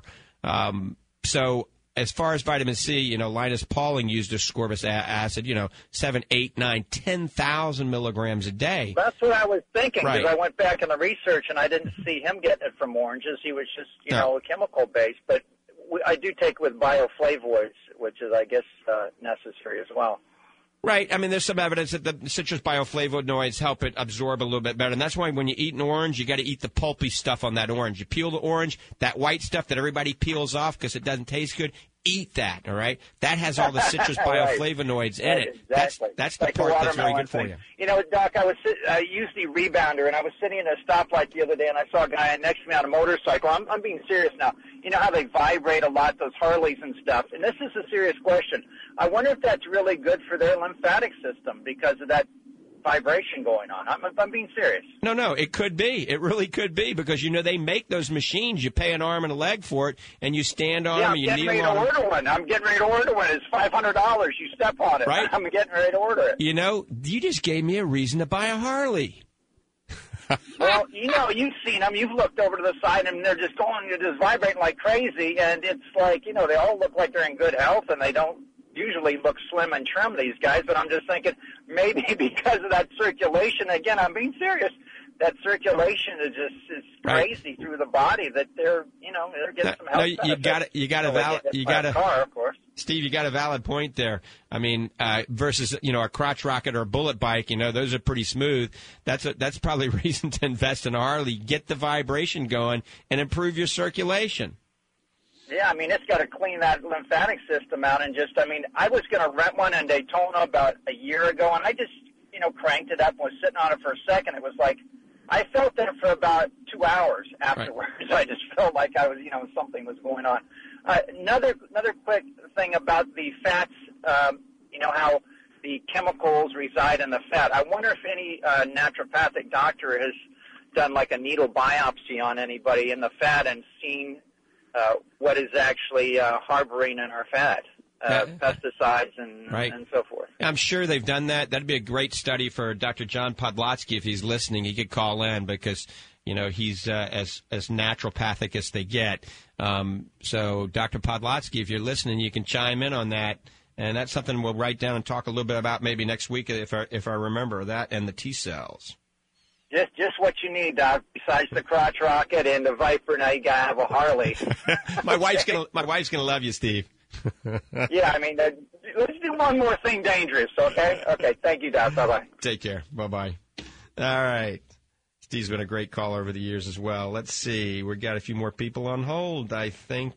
So as far as vitamin C, Linus Pauling used ascorbic acid, 7, 8, 9, 10,000 milligrams a day. That's what I was thinking, because Right. I went back in the research and I didn't see him getting it from oranges. He was just, chemical based. But I do take with bioflavonoids, which is, I guess, necessary as well. Right. I mean, there's some evidence that the citrus bioflavonoids help it absorb a little bit better. And that's why when you eat an orange, you got to eat the pulpy stuff on that orange. You peel the orange, that white stuff that everybody peels off because it doesn't taste good, eat that, all right? That has all the citrus bioflavonoids in it. Exactly. That's the Like part that's very watermelon good for thing. you. Doc, I use the rebounder, and I was sitting in a stoplight the other day, and I saw a guy next to me on a motorcycle. I'm being serious now. You know how they vibrate a lot, those Harleys and stuff? And this is a serious question. I wonder if that's really good for their lymphatic system because of that vibration going on. I'm being serious. No, it could be. It really could be because, they make those machines. You pay an arm and a leg for it, and you stand on them, I'm you getting ready kneel to on them. order one. I'm getting ready to order one. It's $500. You step on it. Right. I'm getting ready to order it. You just gave me a reason to buy a Harley. Well, you've seen them. You've looked over to the side, and they're just vibrating like crazy. And it's like, they all look like they're in good health, and they don't usually look slim and trim, these guys. But I'm just thinking maybe because of that circulation, again, I'm being serious, that circulation is crazy through the body that they're getting some health benefits. You got car, of course. Steve, you got a valid point there. I mean, versus a crotch rocket or a bullet bike, those are pretty smooth. That's probably a reason to invest in a Harley. Get the vibration going and improve your circulation. Yeah, I mean, it's got to clean that lymphatic system out. And I was going to rent one in Daytona about a year ago, and I just, cranked it up and was sitting on it for a second. It was like, I felt it for about 2 hours afterwards. Right. I just felt like I was, something was going on. Another quick thing about the fats, how the chemicals reside in the fat. I wonder if any naturopathic doctor has done like a needle biopsy on anybody in the fat and seen what is actually harboring in our fat, pesticides and so forth. I'm sure they've done that. That'd be a great study for Dr. John Podlatsky if he's listening. He could call in because he's as naturopathic as they get. So, Dr. Podlatsky, if you're listening, you can chime in on that. And that's something we'll write down and talk a little bit about maybe next week if I remember that and the T cells. Just what you need, Doc. Besides the crotch rocket and the Viper, now you gotta have a Harley. My wife's gonna love you, Steve. Yeah, I mean, let's do one more thing dangerous, okay? Okay, thank you, Doc. Bye-bye. Take care. Bye-bye. All right. Steve's been a great caller over the years as well. Let's see. We've got a few more people on hold. I think,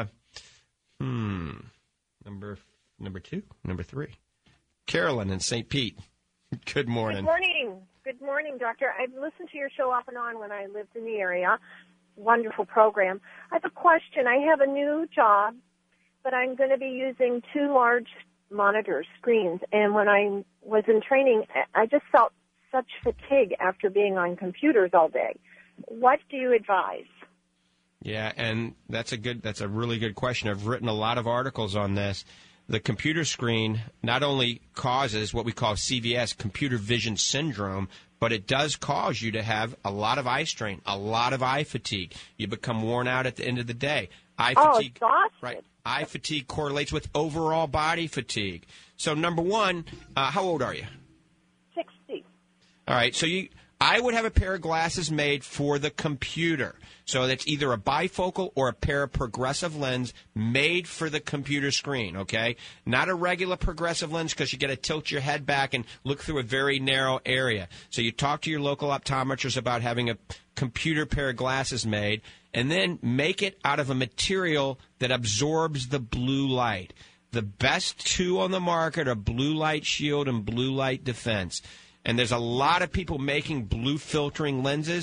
number 2, number 3. Carolyn in St. Pete. Good morning. Good morning. Good morning, Doctor. I've listened to your show off and on when I lived in the area. Wonderful program. I have a question. I have a new job, but I'm going to be using 2 large monitor screens. And when I was in training, I just felt such fatigue after being on computers all day. What do you advise? Yeah, and that's a really good question. I've written a lot of articles on this. The computer screen not only causes what we call CVS, computer vision syndrome, but it does cause you to have a lot of eye strain, a lot of eye fatigue. You become worn out at the end of the day. Eye fatigue, exhausted. Right. Eye fatigue correlates with overall body fatigue. So, number one, how old are you? 60. All right, so I would have a pair of glasses made for the computer. So that's either a bifocal or a pair of progressive lens made for the computer screen, okay? Not a regular progressive lens because you got to tilt your head back and look through a very narrow area. So you talk to your local optometrist about having a computer pair of glasses made, and then make it out of a material that absorbs the blue light. The best 2 on the market are Blue Light Shield and Blue Light Defense. And there's a lot of people making blue filtering lenses,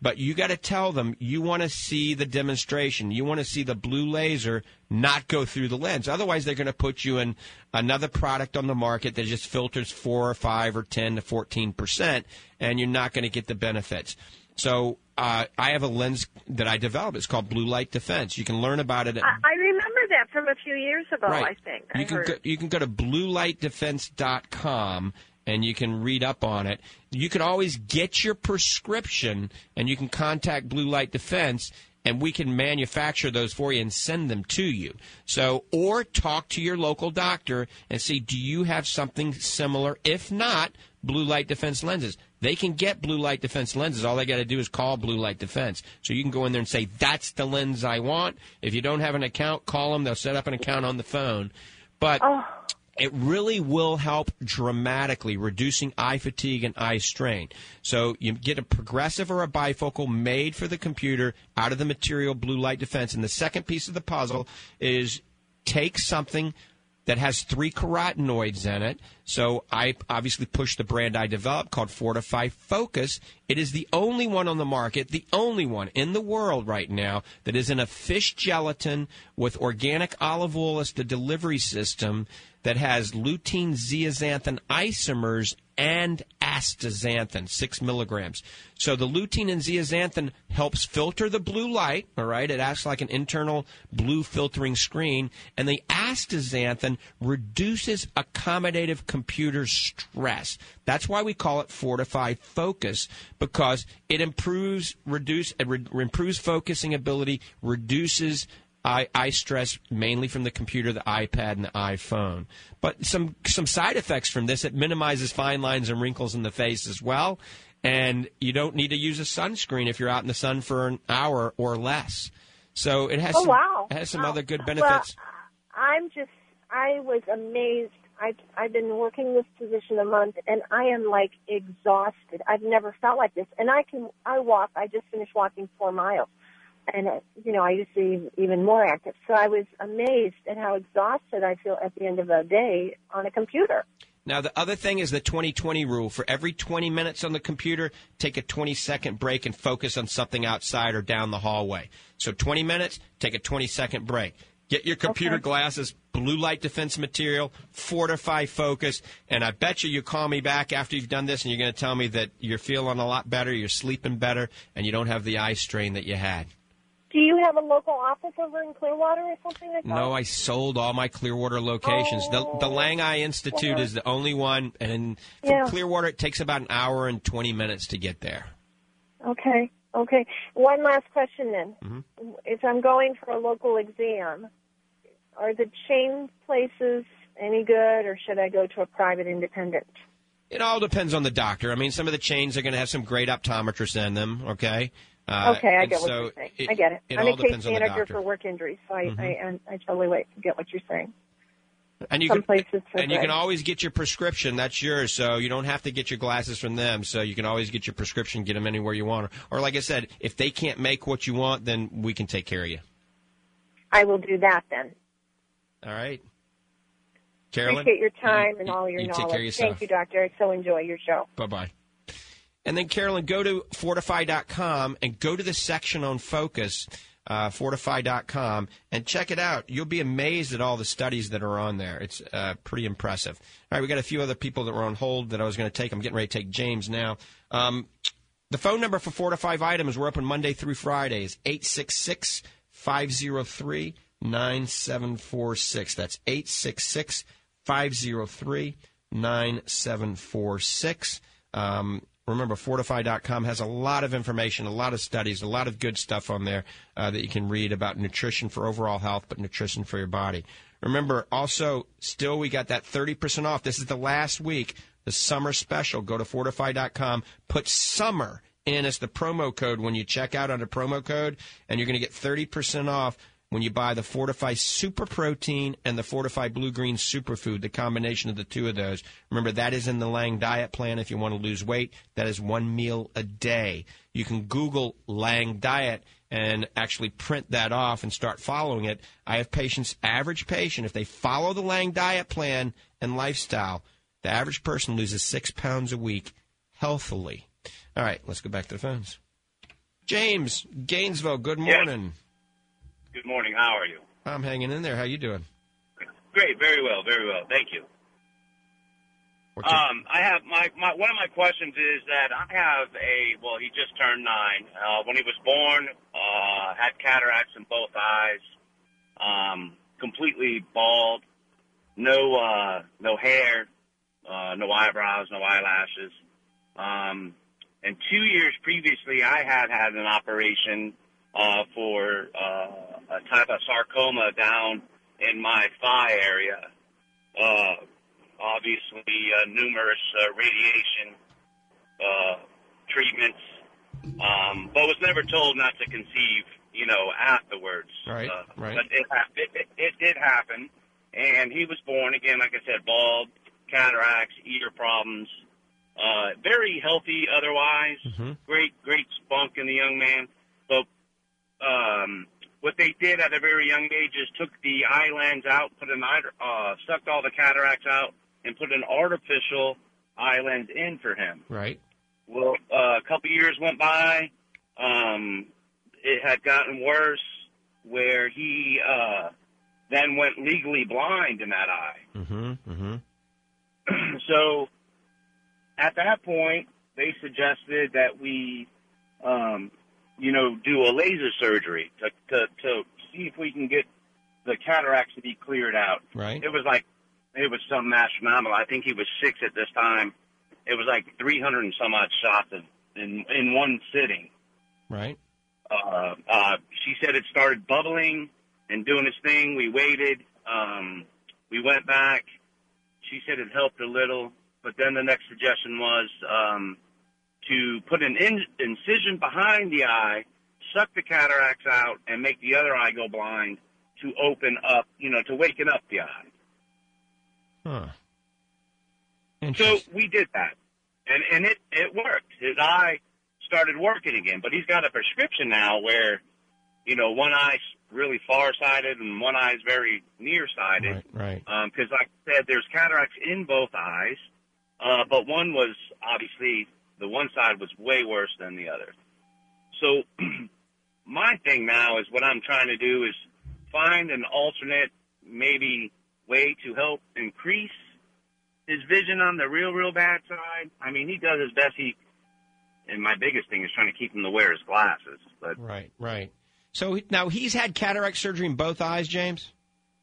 But you got to tell them you want to see the demonstration. You want to see the blue laser not go through the lens. Otherwise, they're going to put you in another product on the market that just filters 4 or 5 or 10 to 14%, and you're not going to get the benefits. So I have a lens that I developed. It's called Blue Light Defense. You can learn about it. I remember that from a few years ago, right. I think. You can go to bluelightdefense.com, and you can read up on it. You can always get your prescription, and you can contact Blue Light Defense, and we can manufacture those for you and send them to you. So, or talk to your local doctor and see, do you have something similar? If not, Blue Light Defense lenses. They can get Blue Light Defense lenses. All they got to do is call Blue Light Defense. So you can go in there and say, that's the lens I want. If you don't have an account, call them. They'll set up an account on the phone. But it really will help dramatically reducing eye fatigue and eye strain. So you get a progressive or a bifocal made for the computer out of the material Blue Light Defense. And the second piece of the puzzle is take something that has 3 carotenoids in it. So I obviously pushed the brand I developed called Fortify Focus. It is the only one on the market, the only one in the world right now that is in a fish gelatin with organic olive oil as the delivery system that has lutein zeaxanthin isomers and astaxanthin, 6 milligrams. So the lutein and zeaxanthin helps filter the blue light, all right? It acts like an internal blue filtering screen. And the astaxanthin reduces accommodative computer stress. That's why we call it Fortify Focus, because it improves focusing ability, reduces eye stress, mainly from the computer, the iPad, and the iPhone. But some side effects from this, it minimizes fine lines and wrinkles in the face as well. And you don't need to use a sunscreen if you're out in the sun for an hour or less. So it has some other good benefits. Well, I was amazed. I've been working this position a month, and I am, like, exhausted. I've never felt like this. And I just finished walking 4 miles. And, I used to be even more active. So I was amazed at how exhausted I feel at the end of the day on a computer. Now, the other thing is the 20-20 rule. For every 20 minutes on the computer, take a 20-second break and focus on something outside or down the hallway. So 20 minutes, take a 20-second break. Get your computer glasses, Blue Light Defense material, Fortify Focus, and I bet you call me back after you've done this and you're going to tell me that you're feeling a lot better, you're sleeping better, and you don't have the eye strain that you had. Do you have a local office over in Clearwater or something like that? No, I sold all my Clearwater locations. The Lang Eye Institute is the only one, and from Clearwater it takes about an hour and 20 minutes to get there. Okay. One last question then. Mm-hmm. If I'm going for a local exam, are the chain places any good, or should I go to a private independent? It all depends on the doctor. I mean, some of the chains are going to have some great optometrists in them, okay? Okay, I get what you're saying. I get it. I'm a case manager for work injuries, so I totally get what you're saying. And you can always get your prescription. That's yours, so you don't have to get your glasses from them. So you can always get your prescription, get them anywhere you want. Or like I said, if they can't make what you want, then we can take care of you. I will do that then. All right. Carolyn? Appreciate your time and all your knowledge. Take care of yourself. Thank you, Doctor. I so enjoy your show. Bye-bye. And then, Carolyn, go to Fortify.com and go to the section on focus, Fortify.com, and check it out. You'll be amazed at all the studies that are on there. It's pretty impressive. All right, we got a few other people that were on hold that I was going to take. I'm getting ready to take James now. The phone number for Fortify Vitamins, we're open Monday through Friday, is 866-503-9746. That's 866-503-9746. Remember, Fortify.com has a lot of information, a lot of studies, a lot of good stuff on there that you can read about nutrition for overall health, but nutrition for your body. Remember, also, still we got that 30% off. This is the last week, the summer special. Go to Fortify.com, put SUMMER in as the promo code when you check out under promo code, and you're going to get 30% off when you buy the Fortify Super Protein and the Fortify Blue Green Superfood, the combination of the two of those. Remember, that is in the Lang diet plan if you want to lose weight. That is 1 meal a day. You can Google Lang diet and actually print that off and start following it. I have patients, average patient, if they follow the Lang diet plan and lifestyle, the average person loses 6 pounds a week healthily. All right, let's go back to the phones. James, Gainesville, good morning. Good morning. How are you? I'm hanging in there. How you doing? Great. Very well. Very well. Thank you. I have one of my questions is that I have he just turned 9. When he was born, had cataracts in both eyes, completely bald, no hair, no eyebrows, no eyelashes. And 2 years previously, I had an operation for a type of sarcoma down in my thigh area. Obviously, numerous radiation treatments, but was never told not to conceive, afterwards. Right. But it did happen, and he was born, again, like I said, bald, cataracts, ear problems, very healthy otherwise, great spunk in the young man. But what they did at a very young age is took the eye lens out, sucked all the cataracts out, and put an artificial eye lens in for him. Right. Well, a couple years went by. It had gotten worse, where he then went legally blind in that eye. So at that point, they suggested that we, do a laser surgery to see if we can get the cataracts to be cleared out. Right. It was some astronomical. I think he was 6 at this time. It was like 300 and some odd shots in one sitting. Right. She said it started bubbling and doing its thing. We waited. We went back. She said it helped a little, but then the next suggestion was to put an incision behind the eye, suck the cataracts out, and make the other eye go blind to open up, to waken up the eye. Huh. So we did that, and it worked. His eye started working again, but he's got a prescription now where, one eye's really far-sighted and one eye's very nearsighted. Right. Because, like I said, there's cataracts in both eyes, but one was obviously, the one side was way worse than the other. So my thing now is what I'm trying to do is find an alternate, maybe, way to help increase his vision on the real bad side. I mean, he does his best. And my biggest thing is trying to keep him to wear his glasses. But Right. So now he's had cataract surgery in both eyes, James?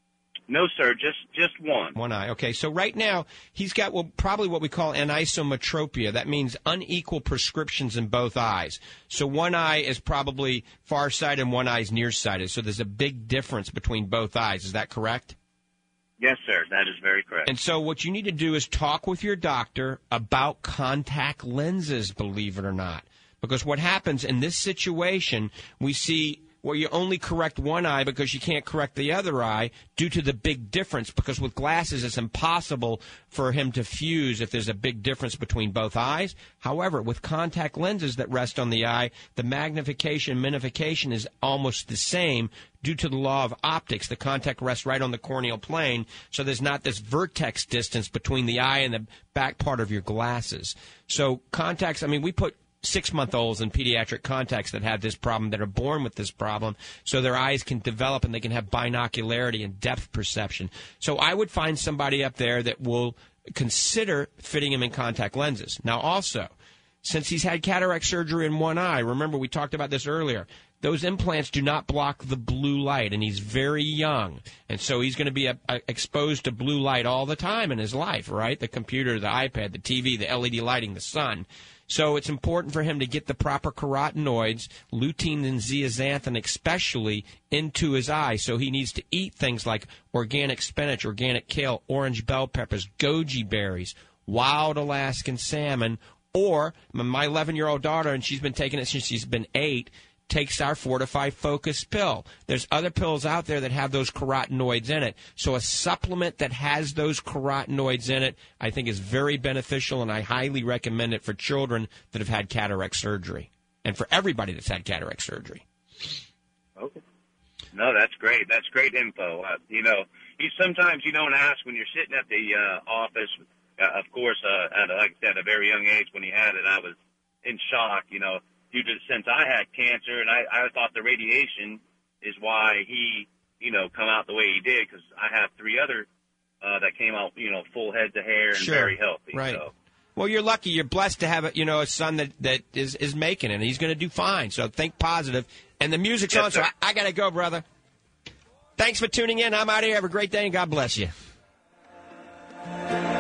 No, sir, just one. One eye. Okay, so right now he's got probably what we call anisometropia. That means unequal prescriptions in both eyes. So one eye is probably farsighted and one eye is nearsighted. So there's a big difference between both eyes. Is that correct? Yes, sir. That is very correct. And so what you need to do is talk with your doctor about contact lenses, believe it or not. Because what happens in this situation, we see where you only correct one eye because you can't correct the other eye due to the big difference. Because with glasses, it's impossible for him to fuse if there's a big difference between both eyes. However, with contact lenses that rest on the eye, the magnification, minification is almost the same due to the law of optics. The contact rests right on the corneal plane, so there's not this vertex distance between the eye and the back part of your glasses. So contacts, we put 6-month-olds in pediatric contacts that have this problem, that are born with this problem, so their eyes can develop and they can have binocularity and depth perception. So I would find somebody up there that will consider fitting him in contact lenses. Now also, since he's had cataract surgery in one eye, remember we talked about this earlier, those implants do not block the blue light, and he's very young. And so he's going to be exposed to blue light all the time in his life, right? The computer, the iPad, the TV, the LED lighting, the sun. So it's important for him to get the proper carotenoids, lutein and zeaxanthin especially, into his eye. So he needs to eat things like organic spinach, organic kale, orange bell peppers, goji berries, wild Alaskan salmon, or my 11-year-old daughter, and she's been taking it since she's been 8, takes our Fortify Focus pill. There's other pills out there that have those carotenoids in it. So a supplement that has those carotenoids in it, I think, is very beneficial, and I highly recommend it for children that have had cataract surgery and for everybody that's had cataract surgery. Okay. No, that's great. That's great info. Sometimes you don't ask when you're sitting at the office. Of course, like I said, at a very young age when he had it, I was in shock, due to since I had cancer, and I thought the radiation is why he, come out the way he did, because I have 3 other that came out, full heads of hair and Sure. very healthy. Right. So. Well, you're lucky. You're blessed to have a son that is making it, and he's going to do fine. So think positive. And the music's Yes, on, so sir. I got to go, brother. Thanks for tuning in. I'm out of here. Have a great day, and God bless you.